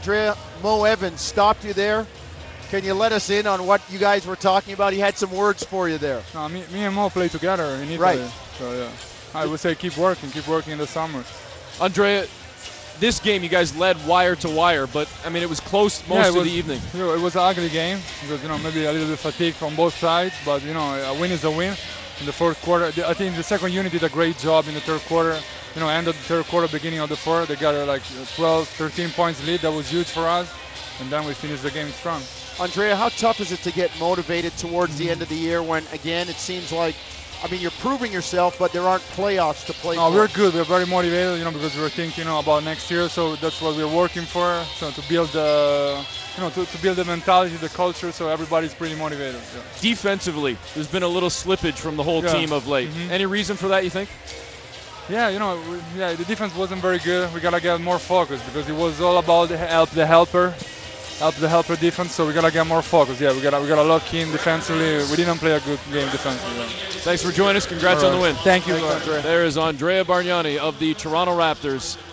Andrea, Mo Evans stopped you there. Can you let us in on what you guys were talking about? He had some words for you there. No, me and Mo play together in Italy. Right. So yeah, I would say keep working in the summer. Andrea, this game you guys led wire to wire, but I mean it was close most of the evening. You know, it was an ugly game because maybe a little bit fatigue from both sides, but a win is a win. In the fourth quarter, I think the second unit did a great job in the third quarter. End of the third quarter, beginning of the fourth, they got like 12, 13 points lead. That was huge for us, and then we finished the game strong. Andrea, how tough is it to get motivated towards the end of the year when, again, it seems like, you're proving yourself, but there aren't playoffs to play for? We're good. We're very motivated, because we're thinking, about next year. So that's what we're working for. So to build the, to build the mentality, the culture. So everybody's pretty motivated. Yeah. Defensively, there's been a little slippage from the whole team of late. Any reason for that, you think? Yeah, the defense wasn't very good. We gotta get more focused because it was all about help the helper defense. So we gotta get more focused. Yeah, we gotta lock in defensively. We didn't play a good game defensively. Yeah. Thanks for joining us. Congrats on the win. Thank you. There is Andrea Bargnani of the Toronto Raptors.